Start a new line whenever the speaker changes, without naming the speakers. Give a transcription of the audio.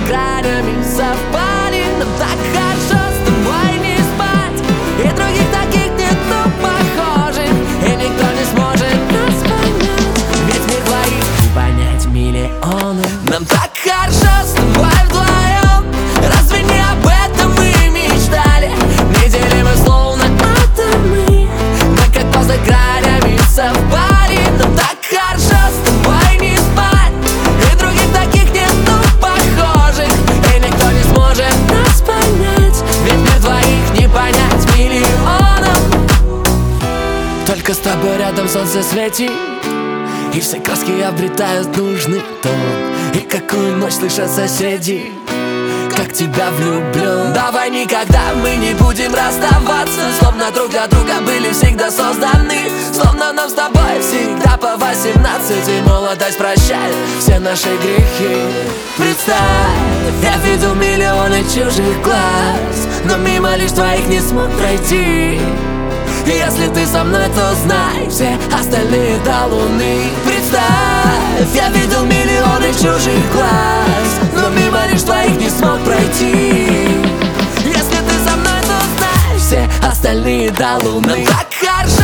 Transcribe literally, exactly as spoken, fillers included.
гранями совпали. Нам так хорошо с тобой не спать, и других таких нету похожих, и никто не сможет нас понять, ведь мир двоих не понять миллионы. Нам так хорошо с тобой вдвоем, разве не об этом мы мечтали? Неделимы словно атомы, мы как поза гранями совпали. Нам так хорошо с тобой не спать, и других таких нету похожих, и никто не сможет нас понять, ведь мир двоих не понять миллионам. Только с тобой рядом солнце светит, и все краски обретают нужный тон. И какую ночь слышат соседи, как тебя влюблен. Давай никогда мы не будем расставаться, словно друг для друга были всегда созданы. Словно нам с тобой всегда по восемнадцать, и молодость прощает все наши грехи. Представь, я видел миллионы чужих глаз, но мимо лишь твоих не смог пройти. Если ты со мной, то знай, все остальные до луны. Представь, я видел миллионы чужих глаз, но мимо лишь твоих не смог пройти. Если ты со мной, то знай, все остальные до луны. Нам так хорошо